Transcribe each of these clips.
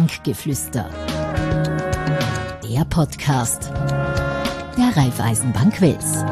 Bankgeflüster. Der Podcast der Raiffeisenbank Wels.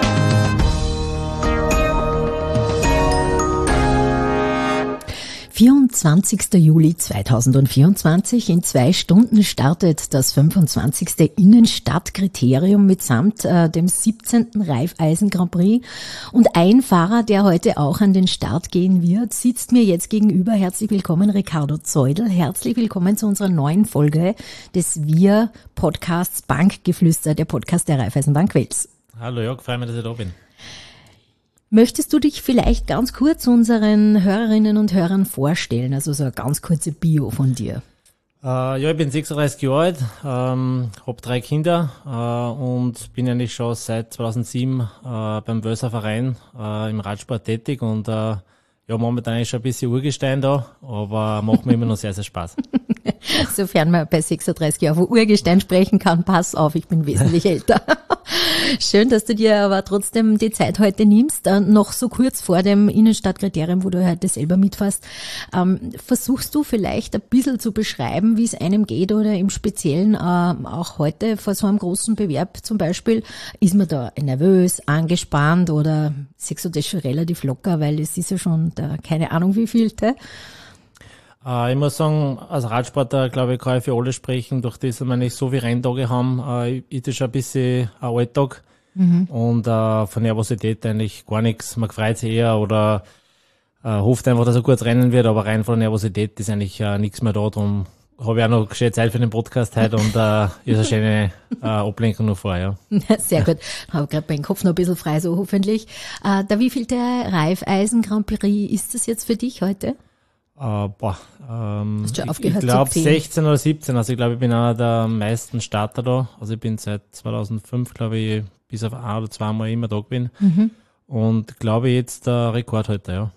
»24. Juli 2024. In 2 Stunden startet das 25. Innenstadtkriterium mitsamt dem 17. Raiffeisen Grand Prix. Und ein Fahrer, der heute auch an den Start gehen wird, sitzt mir jetzt gegenüber. Herzlich willkommen, Ricardo Zeudel. Herzlich willkommen zu unserer neuen Folge des Wir-Podcasts Bankgeflüster, der Podcast der Raiffeisenbank Wels. Hallo Jörg, freue mich, dass ich da bin. Möchtest du dich vielleicht ganz kurz unseren Hörerinnen und Hörern vorstellen, also so eine ganz kurze Bio von dir? Ja, ich bin 36 Jahre alt, habe 3 Kinder und bin eigentlich schon seit 2007 beim Wölser Verein im Radsport tätig und ja, momentan ist schon ein bisschen Urgestein da, aber macht mir immer noch sehr, sehr Spaß. Sofern man bei 36 Jahren von Urgestein sprechen kann, pass auf, ich bin wesentlich älter. Schön, dass du dir aber trotzdem die Zeit heute nimmst. Noch so kurz vor dem Innenstadtkriterium, wo du heute selber mitfährst, versuchst du vielleicht ein bisschen zu beschreiben, wie es einem geht oder im Speziellen auch heute vor so einem großen Bewerb zum Beispiel, ist man da nervös, angespannt oder siehst du das schon relativ locker, weil es ist ja schon der, keine Ahnung wievielte? Ich muss sagen, als Radsportler, glaube ich, kann ich für alle sprechen, durch das wir nicht so viele Renntage haben, ist das schon ein bisschen ein Alltag. Und von Nervosität eigentlich gar nichts. Man freut sich eher oder hofft einfach, dass er kurz rennen wird, aber rein von der Nervosität ist eigentlich nichts mehr da. Darum habe ich auch noch schöne Zeit für den Podcast heute und ist eine schöne Ablenkung noch vor, ja. Sehr gut. Habe gerade meinen Kopf noch ein bisschen frei, so hoffentlich. Der wievielte Raiffeisen Grand Prix ist das jetzt für dich heute? Ich glaube 16 oder 17, also ich glaube, ich bin einer der meisten Starter da, also ich bin seit 2005, glaube ich, bis auf 1 oder 2 Mal immer da gewesen und glaube jetzt der Rekordhalter, ja.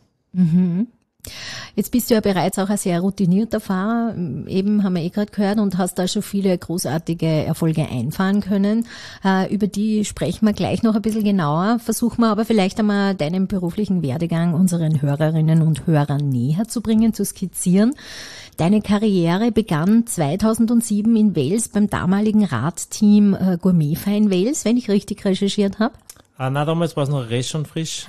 Jetzt bist du ja bereits auch ein sehr routinierter Fahrer, eben haben wir gerade gehört und hast da schon viele großartige Erfolge einfahren können. Über die sprechen wir gleich noch ein bisschen genauer, versuchen wir aber vielleicht einmal deinen beruflichen Werdegang unseren Hörerinnen und Hörern näher zu bringen, zu skizzieren. Deine Karriere begann 2007 in Wels beim damaligen Radteam Gourmetverein Wels, wenn ich richtig recherchiert habe. Nein, damals war es noch Resch und Frisch.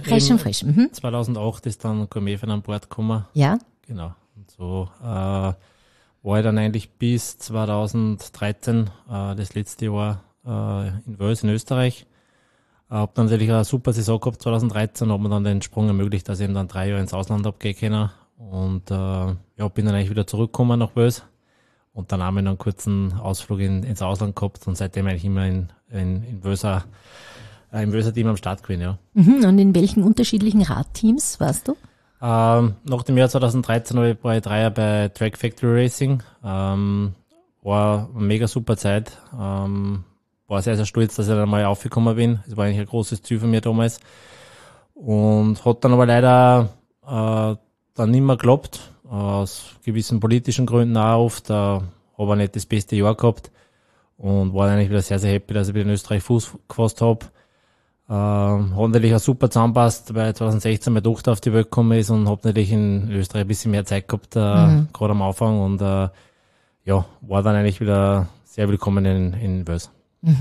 2008 ist dann Gourmetverein an Bord gekommen. Ja. Genau. Und so war ich dann eigentlich bis 2013, das letzte Jahr in Wels in Österreich. Hab dann natürlich eine super Saison gehabt 2013, habe mir dann den Sprung ermöglicht, dass ich eben dann 3 Jahre ins Ausland habe gehen können. Und bin dann eigentlich wieder zurückgekommen nach Wels. Und dann haben wir noch einen kurzen Ausflug ins Ausland gehabt und seitdem eigentlich immer in Wels im Wölser-Team am Start gewesen, ja. Und in welchen unterschiedlichen Radteams warst du? Nach dem Jahr 2013 war ich 3 Jahre bei Track Factory Racing. War eine mega super Zeit. War sehr, sehr stolz, dass ich dann mal aufgekommen bin. Das war eigentlich ein großes Ziel von mir damals. Und hat dann aber leider dann nicht mehr geklappt. Aus gewissen politischen Gründen auch oft. Habe aber nicht das beste Jahr gehabt. Und war eigentlich wieder sehr, sehr happy, dass ich wieder in Österreich Fuß gefasst habe. Hat natürlich auch super zusammenpasst, weil 2016 meine Tochter auf die Welt gekommen ist und habe natürlich in Österreich ein bisschen mehr Zeit gehabt, gerade am Anfang und war dann eigentlich wieder sehr willkommen in Wels.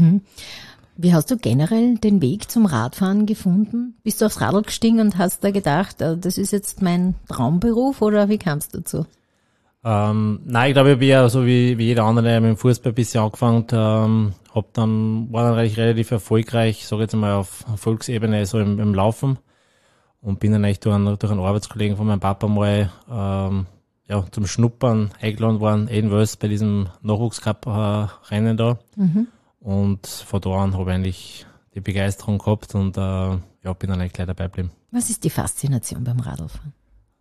Wie hast du generell den Weg zum Radfahren gefunden? Bist du aufs Radl gestiegen und hast da gedacht, das ist jetzt mein Traumberuf oder wie kamst du dazu? Nein, ich glaube, ich habe ja so wie jeder andere mit dem Fußball ein bisschen angefangen, war dann relativ erfolgreich, sage jetzt mal auf Volksebene, so im Laufen und bin dann eigentlich durch einen Arbeitskollegen von meinem Papa mal zum Schnuppern eingeladen worden, in Wels bei diesem Nachwuchscup-Rennen da und von da an habe ich eigentlich die Begeisterung gehabt und bin dann eigentlich gleich dabei geblieben. Was ist die Faszination beim Radlfahren?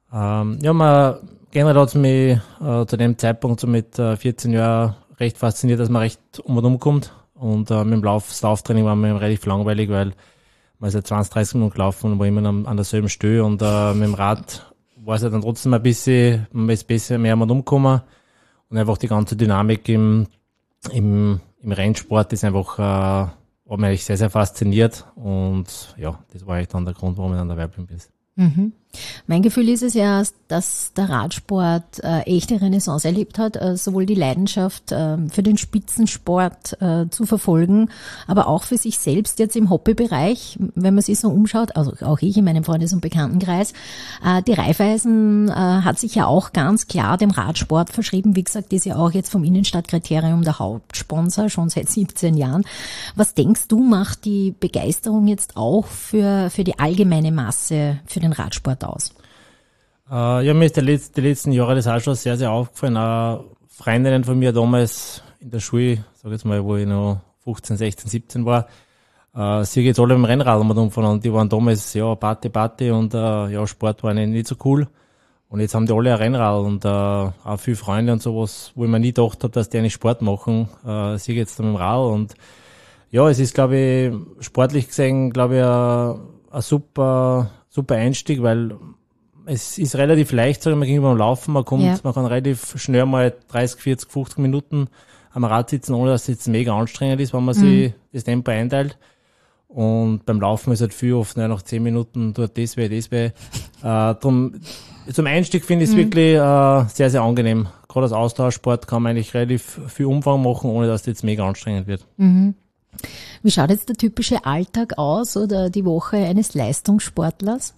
Generell hat es mich zu dem Zeitpunkt so mit 14 Jahren recht fasziniert, dass man recht um und um kommt. Und mit dem Lauftraining war mir relativ langweilig, weil man ist ja 20, 30 Minuten gelaufen und war immer an derselben Stelle. Und mit dem Rad war es ja dann trotzdem ein bisschen, man ist besser mehr um und umgekommen. Und einfach die ganze Dynamik im Rennsport ist einfach, hat mich eigentlich sehr, sehr fasziniert. Und ja, das war eigentlich dann der Grund, warum ich dann dabei bin. Mein Gefühl ist es ja, dass der Radsport echte Renaissance erlebt hat, sowohl die Leidenschaft für den Spitzensport zu verfolgen, aber auch für sich selbst jetzt im Hobbybereich, wenn man sich so umschaut, also auch ich in meinem Freundes- und Bekanntenkreis. Die Raiffeisen hat sich ja auch ganz klar dem Radsport verschrieben. Wie gesagt, ist ja auch jetzt vom Innenstadtkriterium der Hauptsponsor, schon seit 17 Jahren. Was denkst du, macht die Begeisterung jetzt auch für die allgemeine Masse für den Radsport aus? Ja, mir ist die letzten Jahre das auch schon sehr, sehr aufgefallen. Auch Freundinnen von mir damals in der Schule, sag jetzt mal, wo ich noch 15, 16, 17 war, sie jetzt alle im Rennrad umgefahren und die waren damals, ja, Party und ja, Sport war nicht so cool. Und jetzt haben die alle ein Rennrad und auch viele Freunde und sowas, wo ich mir nie gedacht habe, dass die eigentlich Sport machen, sie jetzt dann mit dem Rad. Und ja, es ist, glaube ich, sportlich gesehen, glaube ich, ein super Einstieg, weil es ist relativ leicht, sagen wir, gegenüber dem Laufen. Man kann relativ schnell mal 30, 40, 50 Minuten am Rad sitzen, ohne dass es jetzt mega anstrengend ist, wenn man sich das Tempo einteilt. Und beim Laufen ist halt viel oft, nach 10 Minuten tut das weh. Drum, zum Einstieg finde ich es wirklich sehr, sehr angenehm. Gerade als Austauschsport kann man eigentlich relativ viel Umfang machen, ohne dass es jetzt mega anstrengend wird. Mhm. Wie schaut jetzt der typische Alltag aus oder die Woche eines Leistungssportlers?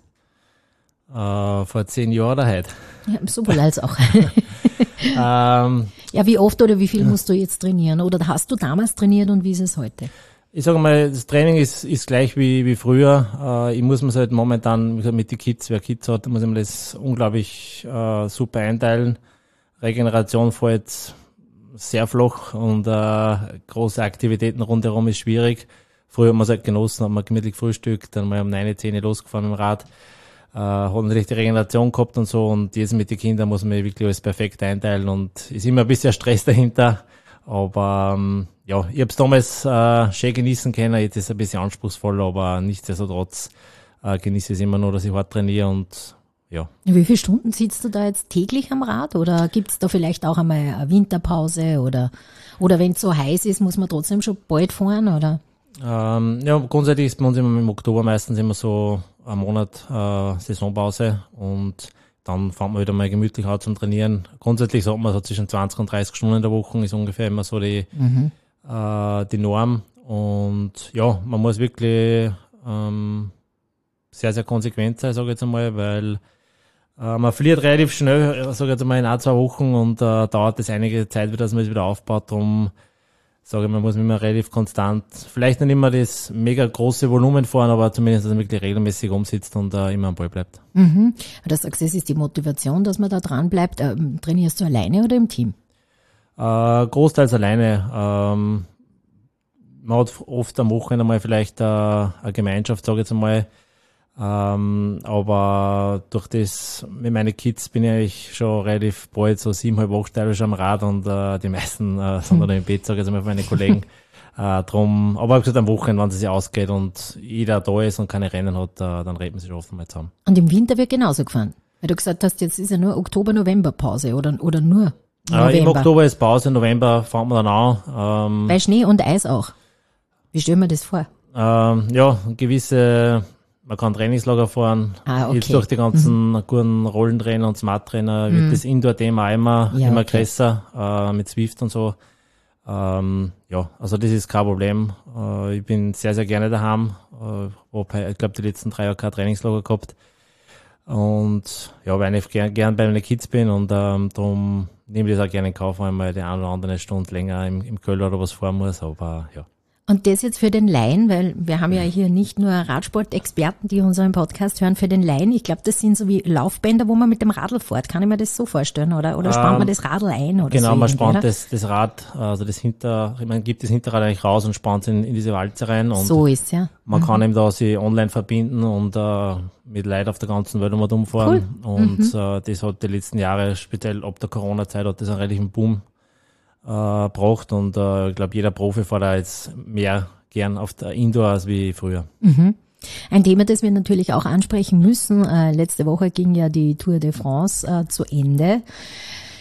Vor 10 Jahren oder heute? Ja, sowohl als auch. Ja, wie oft oder wie viel musst du jetzt trainieren? Oder hast du damals trainiert und wie ist es heute? Ich sage mal, das Training ist gleich wie früher. Ich muss mir halt momentan mit den Kids, wer Kids hat, muss ich mir das unglaublich super einteilen. Regeneration fällt sehr flach und große Aktivitäten rundherum ist schwierig. Früher hat man es halt genossen, hat man gemütlich frühstückt, dann mal um 9, 10 losgefahren mit dem Rad. Hat natürlich die Regeneration gehabt und so und jetzt mit den Kindern muss man wirklich alles perfekt einteilen und ist immer ein bisschen Stress dahinter. Aber ja, ich habe es damals schön genießen können, jetzt ist es ein bisschen anspruchsvoll, aber nichtsdestotrotz genieße ich es immer nur, dass ich hart trainiere und ja. Wie viele Stunden sitzt du da jetzt täglich am Rad oder gibt es da vielleicht auch einmal eine Winterpause oder wenn es so heiß ist, muss man trotzdem schon bald fahren oder? Ja, grundsätzlich ist bei uns immer im Oktober meistens immer so ein Monat Saisonpause und dann fängt man wieder mal gemütlich an zum Trainieren. Grundsätzlich sagt man so zwischen 20 und 30 Stunden in der Woche ist ungefähr immer so die Norm. Und ja, man muss wirklich sehr, sehr konsequent sein, sage ich jetzt einmal, weil man verliert relativ schnell, sage ich jetzt einmal, in 1-2 Wochen und dauert es einige Zeit wieder, dass man es wieder aufbaut. Darum sage ich, man muss immer relativ konstant, vielleicht nicht immer das mega große Volumen fahren, aber zumindest, dass man wirklich regelmäßig umsitzt und immer am Ball bleibt. Mhm. Du sagst, es ist die Motivation, dass man da dran bleibt. Trainierst du alleine oder im Team? Großteils alleine. Man hat oft am Wochenende mal vielleicht eine Gemeinschaft, sage ich jetzt einmal. Aber durch das, mit meinen Kids bin ich eigentlich schon relativ bald so 7,5, 8 teilweise am Rad und die meisten sind dann im Bett, sage ich jetzt einmal, von meinen Kollegen. Drum, aber ich habe gesagt, am Wochenende, wenn es sich ausgeht und jeder da ist und keine Rennen hat, dann reden wir sich oft mal zusammen. Und im Winter wird genauso gefahren? Weil du gesagt hast, jetzt ist ja nur Oktober-November-Pause oder nur November? Im Oktober ist Pause, im November fahren wir dann an. Bei Schnee und Eis auch? Wie stellen wir das vor? Ja, man kann Trainingslager fahren. Okay. Jetzt durch die ganzen guten Rollentrainer und Smart-Trainer wird das Indoor-Thema immer größer, mit Zwift und so. Ja, also das ist kein Problem. Ich bin sehr, sehr gerne daheim. Ich glaube, die letzten 3 Jahre kein Trainingslager gehabt. Und ja, weil ich gern bei meinen Kids bin und darum nehme ich das auch gerne in Kauf, wenn ich mal die eine oder andere Stunde länger im Keller oder was fahren muss. Aber ja. Und das jetzt für den Laien, weil wir haben ja hier nicht nur Radsport-Experten, die unseren Podcast hören, für den Laien. Ich glaube, das sind so wie Laufbänder, wo man mit dem Radl fährt. Kann ich mir das so vorstellen? Oder spannt man das Radl ein? Oder genau, so man spannt das Rad, also man gibt das Hinterrad eigentlich raus und spannt es in diese Walze rein. Und so ist ja. Man kann eben da sich online verbinden und mit Leuten auf der ganzen Welt umfahren. Cool. Und das hat die letzten Jahre, speziell ab der Corona-Zeit, hat das einen relativen Boom braucht und ich glaube, jeder Profi fährt da jetzt mehr gern auf der Indoor als wie früher. Mhm. Ein Thema, das wir natürlich auch ansprechen müssen. Letzte Woche ging ja die Tour de France zu Ende.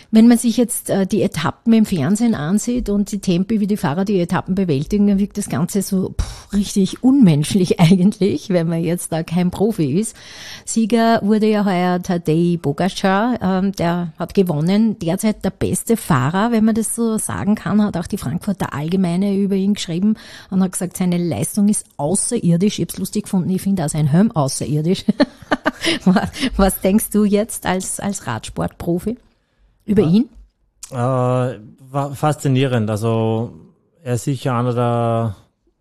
Wenn man sich jetzt die Etappen im Fernsehen ansieht und die Tempi, wie die Fahrer die Etappen bewältigen, dann wirkt das Ganze so richtig unmenschlich eigentlich, wenn man jetzt da kein Profi ist. Sieger wurde ja heuer Tadej Pogačar, der hat gewonnen, derzeit der beste Fahrer, wenn man das so sagen kann, hat auch die Frankfurter Allgemeine über ihn geschrieben und hat gesagt, seine Leistung ist außerirdisch. Ich hab's lustig gefunden, ich finde auch sein Helm außerirdisch. Was denkst du jetzt als Radsportprofi über ihn? War faszinierend. Also er ist sicher einer der,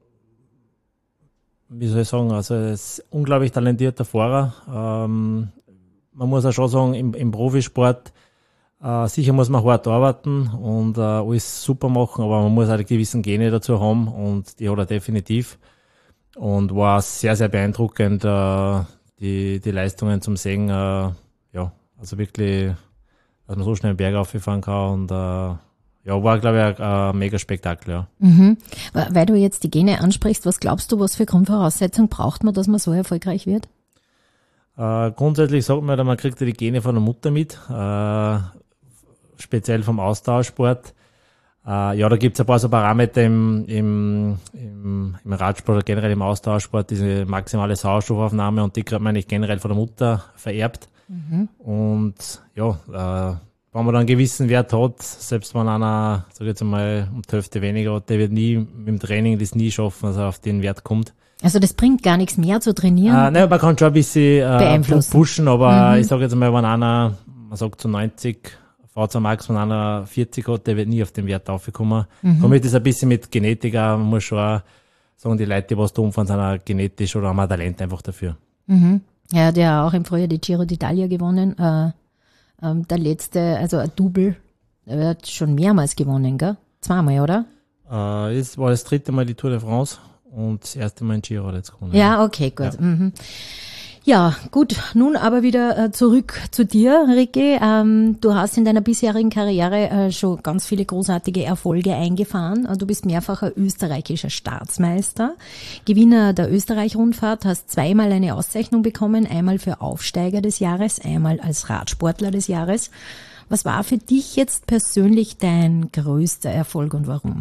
wie soll ich sagen, also er ist unglaublich talentierter Fahrer. Man muss auch schon sagen, im Profisport sicher muss man hart arbeiten und alles super machen, aber man muss auch die gewissen Gene dazu haben und die hat er definitiv. Und war sehr, sehr beeindruckend, die Leistungen zum Sehen, also wirklich, dass man so schnell einen Berg aufgefahren kann und war, glaube ich, ein mega Spektakel, ja. Mhm. Weil du jetzt die Gene ansprichst, was glaubst du, was für Grundvoraussetzungen braucht man, dass man so erfolgreich wird? Grundsätzlich sagt man, man kriegt ja die Gene von der Mutter mit, speziell vom Ausdauersport. Da gibt's ein paar so Parameter im Radsport oder generell im Ausdauersport, diese maximale Sauerstoffaufnahme, und die kriegt man eigentlich generell von der Mutter vererbt. Mhm. Und wenn man dann einen gewissen Wert hat, selbst wenn einer, sag ich jetzt einmal, um die Hälfte weniger hat, der wird nie mit dem Training das nie schaffen, dass er auf den Wert kommt. Also das bringt gar nichts mehr zu trainieren? Nein, man kann schon ein bisschen pushen, aber ich sage jetzt mal, wenn einer, man sagt zu 90, V2 Max von einer 40 hat, der wird nie auf den Wert aufgekommen. Damit ist ein bisschen mit Genetik auch, man muss schon auch sagen, die Leute, die was da umfahren, sind auch genetisch oder haben ein Talent einfach dafür. Mhm. Ja, der hat auch im Frühjahr die Giro d'Italia gewonnen. Der letzte, also ein Double, der hat schon mehrmals gewonnen, gell? Zweimal, oder? Es war das dritte Mal die Tour de France und das erste Mal in Giro hat jetzt gewonnen. Ja, okay, gut. Ja. Mhm. Ja, gut, nun aber wieder zurück zu dir, Ricky. Du hast in deiner bisherigen Karriere schon ganz viele großartige Erfolge eingefahren. Du bist mehrfacher österreichischer Staatsmeister, Gewinner der Österreich-Rundfahrt, hast zweimal eine Auszeichnung bekommen, einmal für Aufsteiger des Jahres, einmal als Radsportler des Jahres. Was war für dich jetzt persönlich dein größter Erfolg und warum?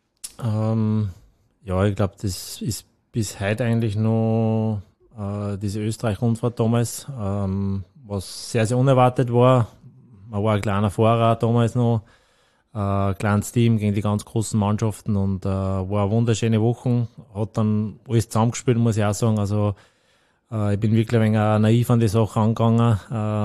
Ich glaube, das ist bis heute eigentlich nur diese Österreich-Rundfahrt damals, was sehr, sehr unerwartet war. Man war ein kleiner Fahrer damals noch, kleines Team gegen die ganz großen Mannschaften und war eine wunderschöne Woche. Hat dann alles zusammengespielt, muss ich auch sagen. Also ich bin wirklich ein wenig naiv an die Sache angegangen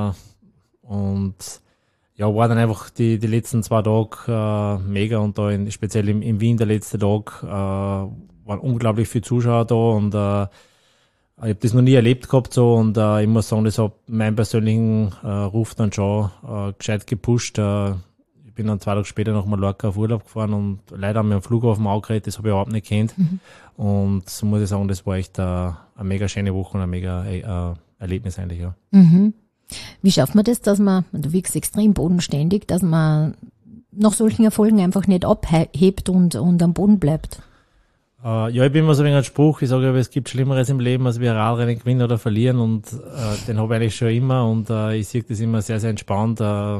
und war dann einfach die letzten 2 Tage mega, und da speziell in Wien der letzte Tag waren unglaublich viele Zuschauer da und ich habe das noch nie erlebt gehabt so, und ich muss sagen, das hat meinen persönlichen Ruf dann schon gescheit gepusht. Ich bin dann 2 Tage später nach Mallorca auf Urlaub gefahren und leider haben wir einen Flughafen aufgeregt, das habe ich überhaupt nicht gekannt. Und so muss ich sagen, das war echt eine mega schöne Woche und ein mega Erlebnis eigentlich, ja. Mhm. Wie schafft man das, dass man, du wiegst extrem bodenständig, dass man nach solchen Erfolgen einfach nicht abhebt und am Boden bleibt? Ich bin immer so ein Spruch, ich sage, es gibt Schlimmeres im Leben, als wir ein Radrennen gewinnen oder verlieren, und den habe ich eigentlich schon immer, und ich sehe das immer sehr, sehr entspannt. Der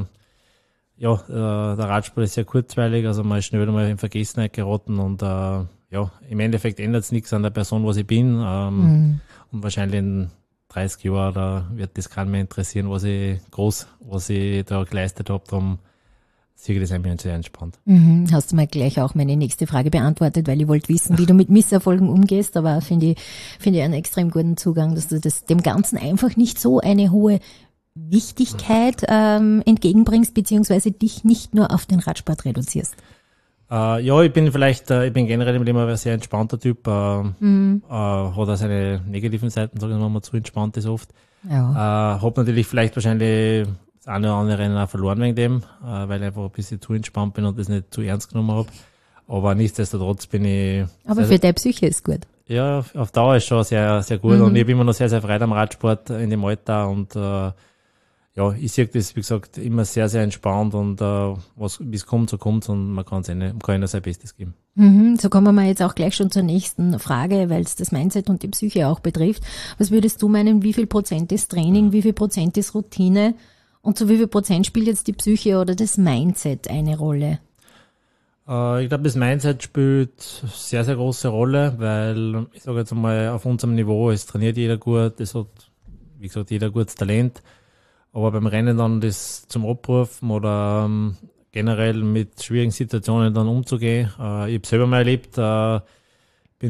Radsport ist sehr kurzweilig, also man ist schnell mal in Vergessenheit geraten, und im Endeffekt ändert es nichts an der Person, was ich bin, und wahrscheinlich in 30 Jahren da wird das keinen mehr interessieren, was ich da geleistet habe. Darum sehe ich das einfach sehr entspannt. Hast du mal gleich auch meine nächste Frage beantwortet, weil ich wollte wissen, wie du mit Misserfolgen umgehst, aber finde ich einen extrem guten Zugang, dass du dem Ganzen einfach nicht so eine hohe Wichtigkeit entgegenbringst, beziehungsweise dich nicht nur auf den Radsport reduzierst. Ich bin generell im Leben ein sehr entspannter Typ, hat auch seine negativen Seiten, sagen wir mal, wenn man zu entspannt ist oft. Ja. Hab natürlich vielleicht wahrscheinlich das eine oder andere Rennen auch verloren wegen dem, weil ich einfach ein bisschen zu entspannt bin und das nicht zu ernst genommen habe. Aber nichtsdestotrotz bin ich... Aber für deine Psyche ist gut. Ja, auf Dauer ist schon sehr, sehr gut, und ich bin immer noch sehr, sehr frei am Radsport in dem Alter, und ich sehe das, wie gesagt, immer sehr, sehr entspannt, und wie es kommt, so kommt's, und man kann nur sein Bestes geben. So kommen wir jetzt auch gleich schon zur nächsten Frage, weil es das Mindset und die Psyche auch betrifft. Was würdest du meinen, wie viel Prozent ist Training, wie viel Prozent ist Routine Und zu wie viel Prozent spielt jetzt die Psyche oder das Mindset eine Rolle? Ich glaube, das Mindset spielt sehr, sehr große Rolle, weil ich sage jetzt einmal, auf unserem Niveau, es trainiert jeder gut, es hat, wie gesagt, jeder gutes Talent, aber beim Rennen dann das zum Abrufen oder generell mit schwierigen Situationen dann umzugehen. Ich habe selber mal erlebt, bin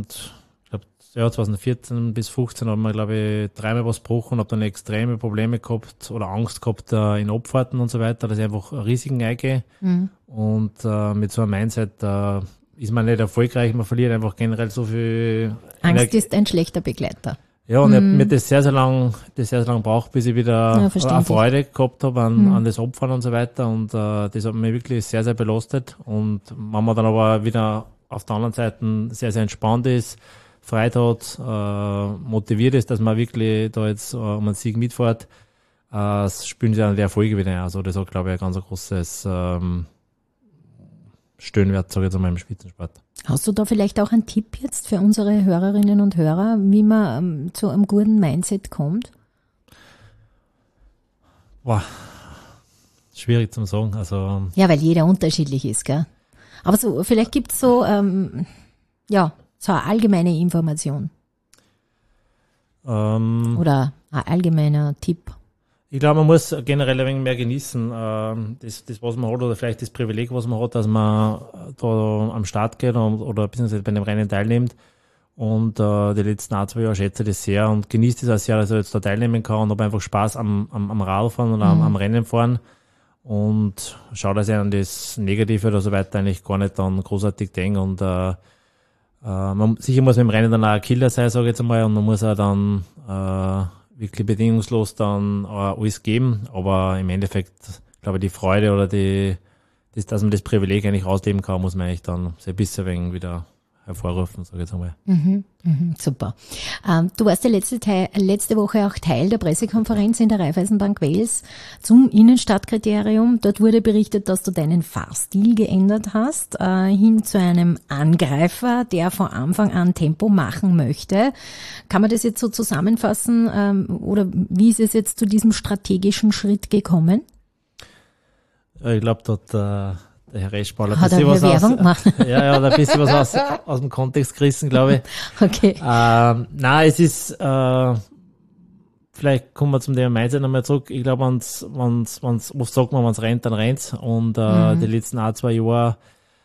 2014 bis 2015 haben wir, glaube ich, dreimal was gebrochen und habe dann extreme Probleme gehabt oder Angst gehabt in Abfahrten und so weiter, dass ich einfach Risiken eingehe. Und mit so einem Mindset ist man nicht erfolgreich, man verliert einfach generell so viel Angst ist ein schlechter Begleiter. Ja, und ich habe mir das sehr, sehr lang braucht, bis ich wieder eine Freude gehabt habe an das Abfahren und so weiter. Und das hat mich wirklich sehr, sehr belastet. Und wenn man dann aber wieder auf der anderen Seite sehr, sehr entspannt ist, Freude hat, motiviert ist, dass man wirklich da jetzt um einen Sieg mitfährt, spüren sie dann die Erfolge wieder ein. Also das hat, glaube ich, ein ganz großes Stöhnwert, sage ich jetzt einmal, im Spitzensport. Hast du da vielleicht auch einen Tipp jetzt für unsere Hörerinnen und Hörer, wie man zu einem guten Mindset kommt? Boah, schwierig zu sagen. Also, ja, weil jeder unterschiedlich ist, gell? Aber so, vielleicht gibt es so, so eine allgemeine Information. Oder ein allgemeiner Tipp. Ich glaube, man muss generell ein wenig mehr genießen, das, was man hat, oder vielleicht das Privileg, was man hat, dass man da am Start geht oder beziehungsweise bei einem Rennen teilnimmt. Und die letzten 2 Jahre schätze ich das sehr und genieße das auch sehr, dass ich jetzt da teilnehmen kann und habe einfach Spaß am Radfahren und am Rennen fahren. Und schaue, dass ich an das Negative oder so weiter eigentlich gar nicht dann großartig denke. Und sicher muss man im Rennen dann auch ein Killer sein, sage ich jetzt einmal, und man muss auch dann wirklich bedingungslos dann alles geben, aber im Endeffekt, glaube ich, die Freude oder dass man das Privileg eigentlich ausleben kann, muss man eigentlich dann sehr bisschen wenig wieder hervorrufen, sage ich jetzt einmal. Super. Du warst ja letzte Woche auch Teil der Pressekonferenz in der Raiffeisenbank Wales zum Innenstadtkriterium. Dort wurde berichtet, dass du deinen Fahrstil geändert hast, hin zu einem Angreifer, der von Anfang an Tempo machen möchte. Kann man das jetzt so zusammenfassen, oder wie ist es jetzt zu diesem strategischen Schritt gekommen? Ich glaube, dort der Herr Reschballer hat er Werbung gemacht. Ja, da ein bisschen was aus dem Kontext gerissen, glaube ich. Okay. Nein, es ist, vielleicht kommen wir zum Thema Mindset nochmal zurück. Ich glaube, oft sagt man, wenn es rennt, dann rennt's. Und die letzten 2 Jahre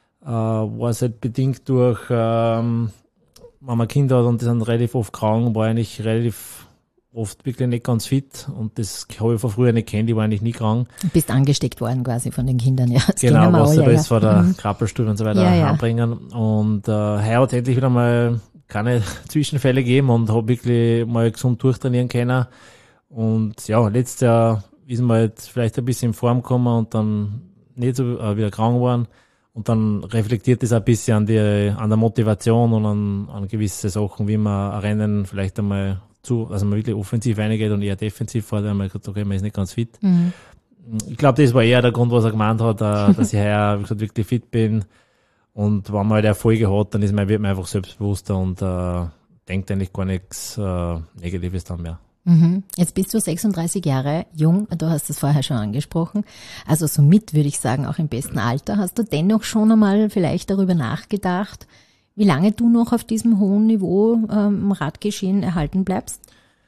war es halt bedingt durch, wenn man Kinder hat und die sind relativ oft krank, war eigentlich relativ oft wirklich nicht ganz fit und das habe ich von früher nicht kennt, ich war eigentlich nie krank. Du bist angesteckt worden quasi von den Kindern, ja. Das genau, was da ist vor der Krabbelstube und so weiter anbringen. Und heute hat endlich wieder mal keine Zwischenfälle gegeben und habe wirklich mal gesund durchtrainieren können. Und ja, letztes Jahr ist man jetzt vielleicht ein bisschen in Form gekommen und dann nicht so wieder krank geworden. Und dann reflektiert das ein bisschen an der Motivation und an gewisse Sachen, wie man ein Rennen vielleicht einmal also man wirklich offensiv reingeht und eher defensiv fährt, weil man gesagt hat, okay, man ist nicht ganz fit. Ich glaube, das war eher der Grund, was er gemeint hat, dass ich heuer, wie gesagt, wirklich fit bin. Und wenn man halt Erfolge hat, dann wird man einfach selbstbewusster und denkt eigentlich gar nichts Negatives dann mehr. Jetzt bist du 36 Jahre jung, du hast es vorher schon angesprochen, also somit würde ich sagen auch im besten Alter. Hast du dennoch schon einmal vielleicht darüber nachgedacht, wie lange du noch auf diesem hohen Niveau im Radgeschehen erhalten bleibst?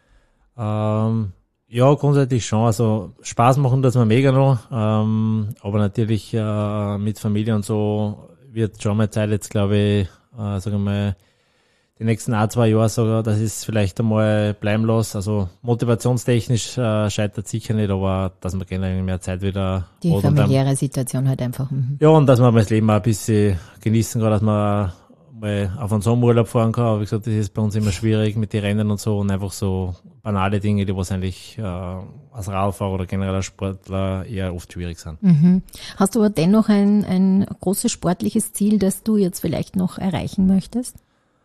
Ja, grundsätzlich schon. Also Spaß machen tut es mir mega noch. Aber natürlich mit Familie und so wird schon mal Zeit jetzt, glaube ich, sagen wir mal, die nächsten 2 Jahre sogar, dass ich es vielleicht einmal bleiben lasse. Also motivationstechnisch scheitert sicher nicht, aber dass man generell mehr Zeit wieder die familiäre Situation halt einfach. Ja, und dass man das Leben auch ein bisschen genießen kann, dass man mal auf einen Sommerurlaub fahren kann. Aber wie gesagt, das ist bei uns immer schwierig mit den Rennen und so und einfach so banale Dinge, die wahrscheinlich als Radfahrer oder generell als Sportler eher oft schwierig sind. Hast du aber dennoch ein großes sportliches Ziel, das du jetzt vielleicht noch erreichen möchtest?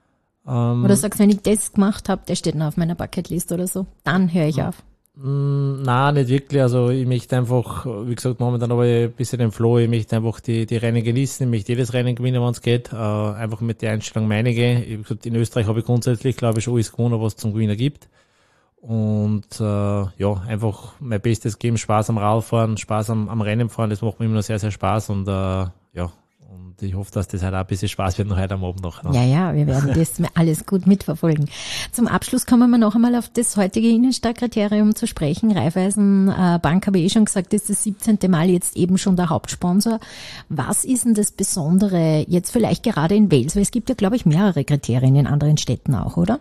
Oder sagst, wenn ich das gemacht habe, das steht noch auf meiner Bucketlist oder so, dann höre ich auf. Nein, nicht wirklich. Also ich möchte einfach, wie gesagt, momentan aber ein bisschen den Flow, ich möchte einfach die Rennen genießen, ich möchte jedes Rennen gewinnen, wenn es geht. Einfach mit der Einstellung meinige. Wie gesagt, in Österreich habe ich grundsätzlich, glaube ich, schon alles gewonnen, was es zum Gewinner gibt. Und einfach mein Bestes geben, Spaß am Radfahren, Spaß am Rennen fahren, das macht mir immer noch sehr, sehr Spaß und und ich hoffe, dass das halt auch ein bisschen Spaß wird noch heute am Abend noch. Ja, wir werden das alles gut mitverfolgen. Zum Abschluss kommen wir noch einmal auf das heutige Innenstadtkriterium zu sprechen. Raiffeisen Bank, habe ich schon gesagt, das ist das 17. Mal jetzt eben schon der Hauptsponsor. Was ist denn das Besondere jetzt vielleicht gerade in Wels? Weil es gibt ja, glaube ich, mehrere Kriterien in anderen Städten auch, oder?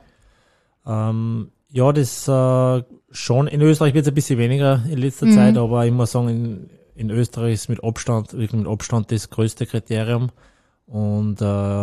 Das schon. In Österreich wird es ein bisschen weniger in letzter Zeit, aber ich muss sagen, in Österreich ist wirklich mit Abstand das größte Kriterium und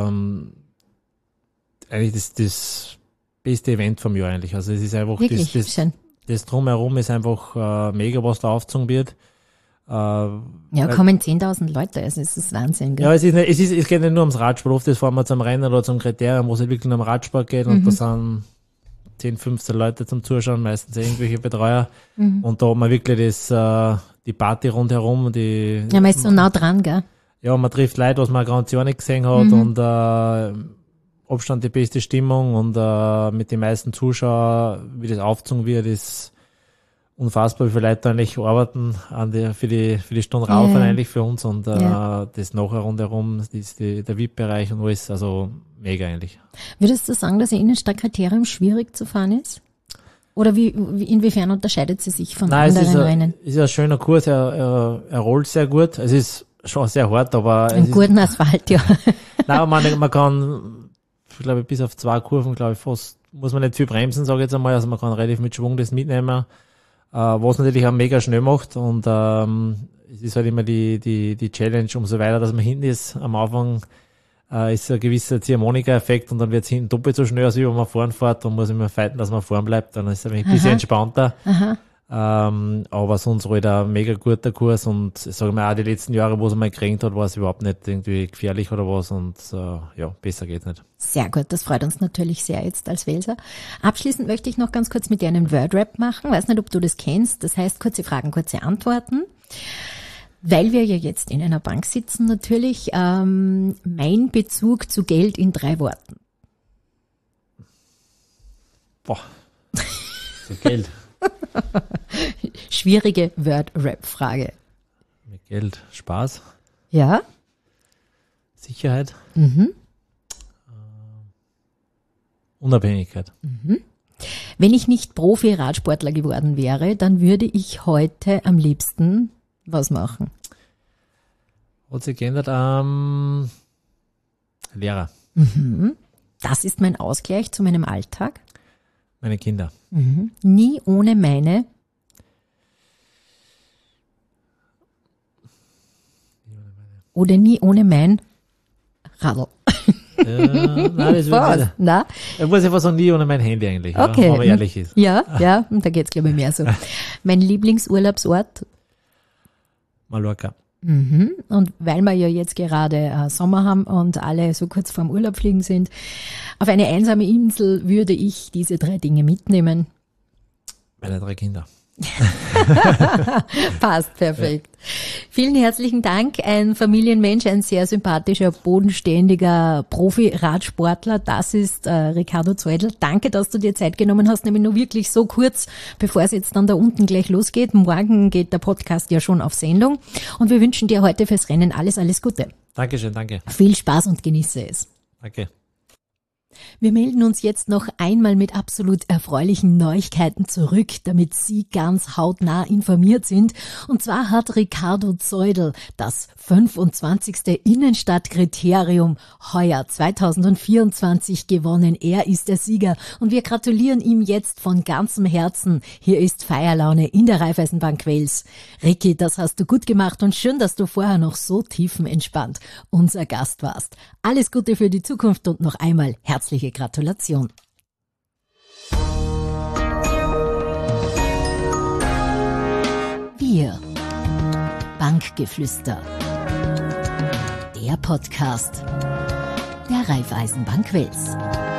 eigentlich das beste Event vom Jahr eigentlich. Also es ist einfach das Drumherum ist einfach mega, was da aufgezogen wird. Kommen 10.000 Leute, also es ist Wahnsinn. Gell? Ja, es geht nicht nur ums Radsport, oft das fahren wir zum Rennen oder zum Kriterium, wo es wirklich nur um Radsport geht und da sind 10, 15 Leute zum Zuschauen, meistens irgendwelche Betreuer. Und da hat man wirklich die Party rundherum. Man ist so nah dran, gell? Ja, man trifft Leute, was man ganz Jahr nicht gesehen hat und Abstand die beste Stimmung und mit den meisten Zuschauern, wie das aufgezogen wird, ist unfassbar, wie viele Leute eigentlich arbeiten für die Stunde Radfahren eigentlich für uns und das nachher rundherum, der VIP-Bereich und alles, also mega eigentlich. Würdest du sagen, dass ein Innenstadtkriterium schwierig zu fahren ist? Oder inwiefern unterscheidet sie sich von anderen Rennen? Es ist ein schöner Kurs, er rollt sehr gut. Es ist schon sehr hart, aber... Einen guten Asphalt, ja. Nein, man kann, ich glaube, bis auf 2 Kurven, glaube ich, fast, muss man nicht viel bremsen, sage ich jetzt einmal. Also man kann relativ mit Schwung das mitnehmen, was natürlich auch mega schnell macht. Und es ist halt immer die Challenge, umso weiter, dass man hinten ist. Am Anfang ist ein gewisser Ziehharmonika-Effekt und dann wird es hinten doppelt so schnell, als wenn man vorn fährt. Dann muss ich mir fighten, dass man vorn bleibt. Dann ist es ein bisschen entspannter. Aber sonst halt ein mega guter Kurs und sagen wir auch die letzten Jahre, wo es mal geregnet hat, war es überhaupt nicht irgendwie gefährlich oder was und besser geht's nicht. Sehr gut, das freut uns natürlich sehr jetzt als Welser. Abschließend möchte ich noch ganz kurz mit dir einen Word-Rap machen. Weiß nicht, ob du das kennst. Das heißt, kurze Fragen, kurze Antworten. Weil wir ja jetzt in einer Bank sitzen, natürlich mein Bezug zu Geld in 3 Worten. Boah, zu Geld. Schwierige Word-Rap-Frage. Mit Geld, Spaß. Ja. Sicherheit. Unabhängigkeit. Wenn ich nicht Profi-Radsportler geworden wäre, dann würde ich heute am liebsten was machen? Hat sich geändert, Lehrer. Das ist mein Ausgleich zu meinem Alltag. Meine Kinder. Nie ohne meine oder nie ohne mein Radl. Nein, das wird nicht. Ich muss einfach sagen, nie ohne mein Handy eigentlich, okay. Wenn man ehrlich ist. Ja, und da geht's glaube ich mehr so. Mein Lieblingsurlaubsort? Mallorca. Und weil wir ja jetzt gerade Sommer haben und alle so kurz vorm Urlaub fliegen sind, auf eine einsame Insel würde ich diese 3 Dinge mitnehmen. Meine 3 Kinder. Passt, perfekt. Ja. Vielen herzlichen Dank. Ein Familienmensch, ein sehr sympathischer, bodenständiger Profi-Radsportler. Das ist Ricardo Zeudel. Danke, dass du dir Zeit genommen hast, nämlich nur wirklich so kurz, bevor es jetzt dann da unten gleich losgeht. Morgen geht der Podcast ja schon auf Sendung. Und wir wünschen dir heute fürs Rennen alles Gute. Dankeschön, danke. Viel Spaß und genieße es. Danke. Wir melden uns jetzt noch einmal mit absolut erfreulichen Neuigkeiten zurück, damit Sie ganz hautnah informiert sind. Und zwar hat Ricardo Zeudel das 25. Innenstadtkriterium heuer 2024 gewonnen. Er ist der Sieger und wir gratulieren ihm jetzt von ganzem Herzen. Hier ist Feierlaune in der Raiffeisenbank Wels. Ricky, das hast du gut gemacht und schön, dass du vorher noch so tiefenentspannt unser Gast warst. Alles Gute für die Zukunft und noch einmal herzliche Gratulation. Wir Bankgeflüster. Der Podcast der Raiffeisenbank Wels.